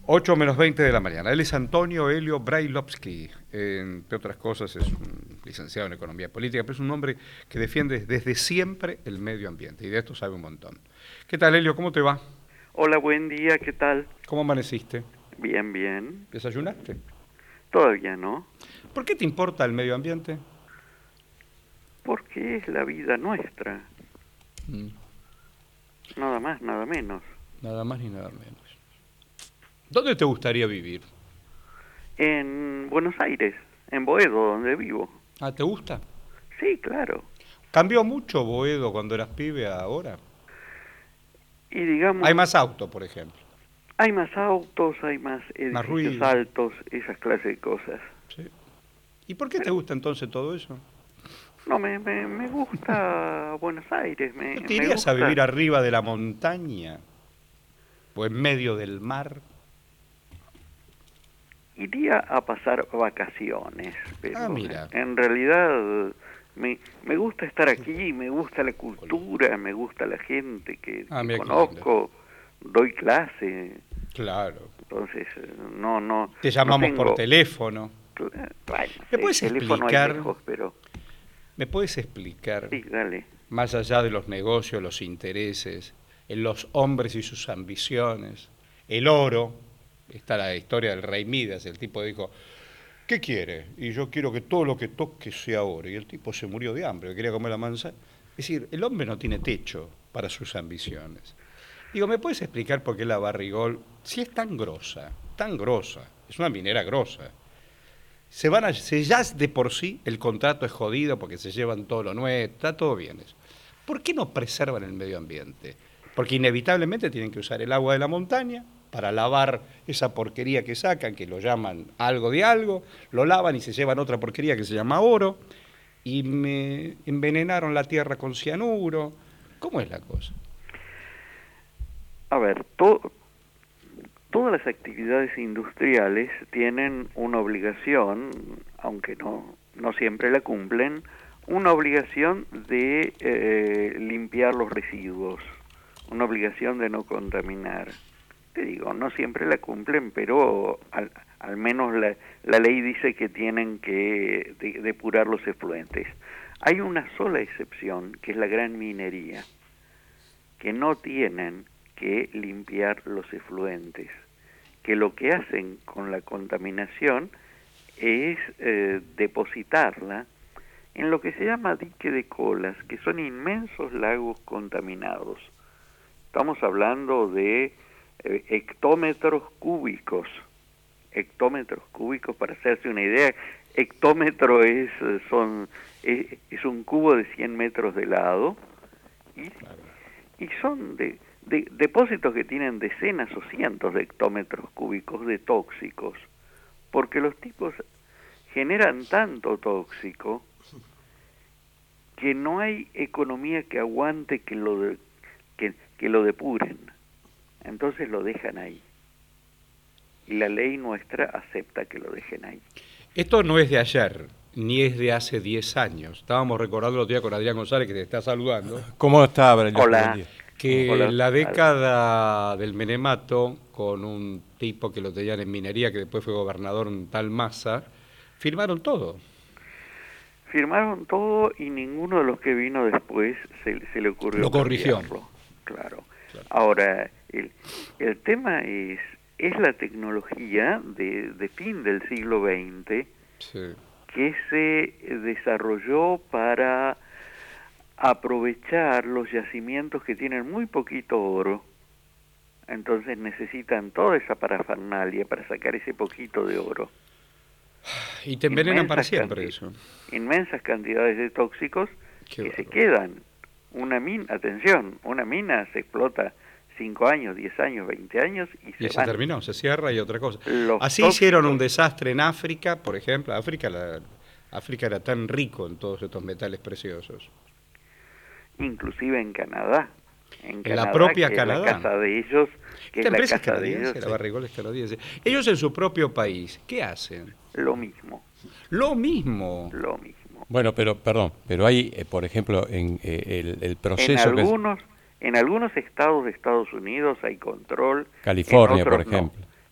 8:20 de la mañana. Él es Antonio Helio Brailovsky. Entre otras cosas, es un licenciado en Economía Política, pero es un hombre que defiende desde siempre el medio ambiente, y de esto sabe un montón. ¿Qué tal, Helio? ¿Cómo te va? Hola, buen día, ¿qué tal? ¿Cómo amaneciste? Bien, bien. ¿Desayunaste? Todavía no, ¿Por qué te importa el medio ambiente? porque es la vida nuestra, Mm, nada más, nada menos. Nada más ni nada menos. ¿Dónde te gustaría vivir? En Buenos Aires, en Boedo, donde vivo. ¿Te gusta? Sí, claro. ¿Cambió mucho Boedo cuando eras pibe a ahora? Y digamos, Hay más autos, por ejemplo. hay más autos, hay más Más edificios ruido. altos, esas clases de cosas. Sí. ¿Y por qué te gusta entonces todo eso? No, me gusta Buenos Aires, ¿No te me irías a gusta. vivir arriba de la montaña? ¿O en medio del mar? Iría a pasar vacaciones, pero Mira. en realidad me gusta estar aquí, me gusta la cultura, me gusta la gente que Mira qué conozco, doy clase, Claro. entonces no Te llamamos tengo, por teléfono. bueno, ¿Me sí, puedes teléfono hay explicar? lejos, pero ¿Me puedes explicar, sí, dale. más allá de los negocios, los intereses, en los hombres y sus ambiciones, el oro? Está la historia del rey Midas, el tipo dijo, ¿qué quiere? Y yo quiero que todo lo que toque sea oro. Y el tipo se murió de hambre, quería comer la manzana. Es decir, el hombre no tiene techo para sus ambiciones. Digo, ¿me puedes explicar por qué la Barrigol, si es tan grosa, es una minera grosa, se ya de por sí el contrato es jodido porque se llevan todo lo nuestro, está todo bien eso. ¿Por qué no preservan el medio ambiente? Porque inevitablemente tienen que usar el agua de la montaña para lavar esa porquería que sacan, que lo llaman algo de algo, lo lavan y se llevan otra porquería que se llama oro, y me envenenaron la tierra con cianuro. ¿Cómo es la cosa? A ver, todas las actividades industriales tienen una obligación, aunque no siempre la cumplen, una obligación de limpiar los residuos, una obligación de no contaminar. Te digo, no siempre la cumplen, pero al menos la ley dice que tienen que depurar los efluentes. Hay una sola excepción, que es la gran minería, que no tienen que limpiar los efluentes, que lo que hacen con la contaminación es depositarla en lo que se llama dique de colas, que son inmensos lagos contaminados. Estamos hablando de hectómetros cúbicos, para hacerse una idea. Hectómetro es un cubo de 100 metros de lado, y son depósitos que tienen decenas o cientos de hectómetros cúbicos de tóxicos, porque los tipos generan tanto tóxico que no hay economía que aguante que lo depuren. Entonces lo dejan ahí. Y la ley nuestra acepta que lo dejen ahí. Esto no es de ayer, ni es de hace 10 años. Estábamos recordando el otro día con Adrián González, que te está saludando. ¿Cómo está, Aurelio? Hola. Que Hola. la década del Menemato, con un tipo que lo tenían en minería, que después fue gobernador, un tal Massa, firmaron todo. Firmaron todo y ninguno de los que vino después se le ocurrió Lo corrigió. cambiarlo. Claro. Ahora, el tema es la tecnología de fin del siglo XX, Sí. que se desarrolló para aprovechar los yacimientos que tienen muy poquito oro. Entonces necesitan toda esa parafernalia para sacar ese poquito de oro. Y te envenenan para siempre eso. Inmensas cantidades de tóxicos que se bárbaro. quedan. Una mina se explota 5 años, 10 años, 20 años y se van. Terminó, se cierra y otra cosa. Así tóxicos hicieron un desastre en África, por ejemplo. África era tan rico en todos estos metales preciosos. Inclusive en Canadá. En la propia que Canadá. Es la casa de ellos. Que Esta es la empresa es casa de canadiense, ellos. la Barrigol es canadiense. Ellos en su propio país, ¿qué hacen? Lo mismo. Lo mismo. Bueno, pero hay, por ejemplo, en el proceso en algunos estados de Estados Unidos hay control. California, por ejemplo. No.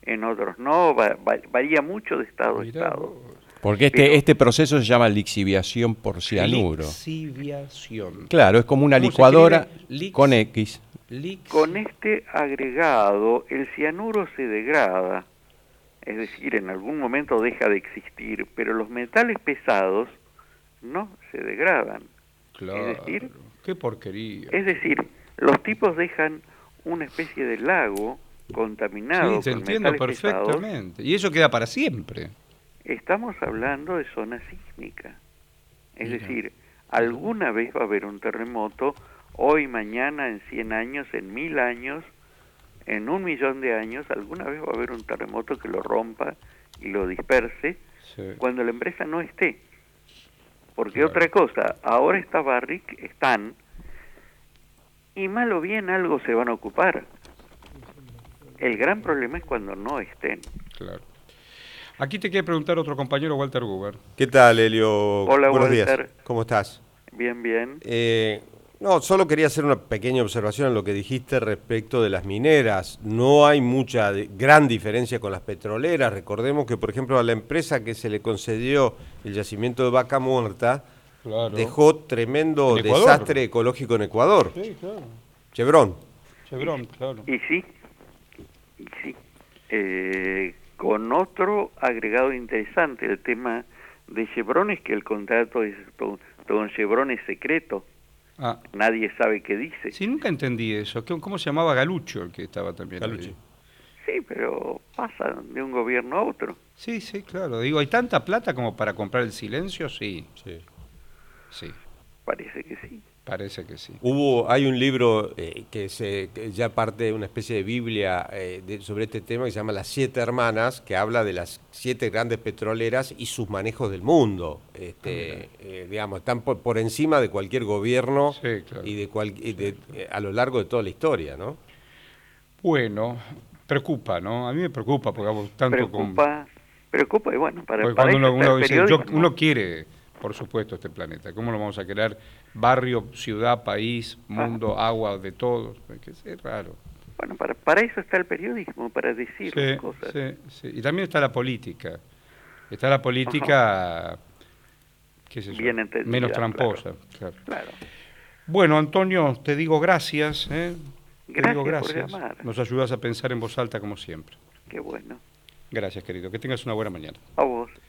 en otros no, varía mucho de estado a Mirá estado. vos. Porque Pero- este proceso se llama lixiviación por cianuro. Lixiviación. Claro, es como una ¿Cómo se licuadora escribe? con X. Con este agregado, el cianuro se degrada, es decir, en algún momento deja de existir, pero los metales pesados no se degradan. Claro. Es decir, qué porquería. los tipos dejan una especie de lago contaminado Sí, te con entiendo metales pesados. perfectamente. Y eso queda para siempre. Estamos hablando de zona sísmica. Es Mira. decir, alguna vez va a haber un terremoto, hoy, mañana, en 100 años, en 1000 años, en 1.000.000 de años, alguna vez va a haber un terremoto que lo rompa y lo disperse Sí. cuando la empresa no esté. Porque Claro. otra cosa, ahora está Barrick, están, y mal o bien algo se van a ocupar. El gran problema es cuando no estén. Claro. Aquí te quiere preguntar otro compañero, Walter Guber. ¿Qué tal, Helio? Hola, Buenos Walter. días. ¿Cómo estás? Bien, bien. No, solo quería hacer una pequeña observación en lo que dijiste respecto de las mineras. No hay mucha gran diferencia con las petroleras. Recordemos que, por ejemplo, a la empresa que se le concedió el yacimiento de Vaca Muerta Claro. dejó tremendo En Ecuador. desastre ecológico en Ecuador. Sí, claro. Chevron. Chevron, claro. Y sí. Con otro agregado interesante, el tema de Chevron es que el contrato es con Chevron es secreto. Ah, Nadie sabe qué dice. sí, nunca entendí eso. ¿Cómo se llamaba Galucho el que estaba también Galucci. ahí? Sí, pero pasa de un gobierno a otro. Sí, sí, claro. Digo, ¿hay tanta plata como para comprar el silencio? Sí, Sí. sí, Parece que sí. parece que sí. Hay un libro que ya parte de una especie de Biblia sobre este tema que se llama Las Siete Hermanas, que habla de las 7 grandes petroleras y sus manejos del mundo. Digamos, están por encima de cualquier gobierno Sí, claro. y a lo largo de toda la historia, ¿no? Bueno, preocupa, ¿no? A mí me preocupa porque hago tanto con... Preocupa y bueno, para Porque cuando eso está uno el dice, periodismo. uno quiere, por supuesto, este planeta. ¿Cómo lo vamos a querer? Barrio, ciudad, país, mundo, agua, de todos. Que es raro. Bueno, para eso está el periodismo, para decir las Sí, cosas. sí, sí. Y también está la política. Está la política, qué sé yo, Bien entendida, menos tramposa. Claro. Claro. Bueno, Antonio, te digo gracias. Te digo Gracias por gracias. llamar. Nos ayudas a pensar en voz alta como siempre. Qué bueno. Gracias, querido. Que tengas una buena mañana. A vos.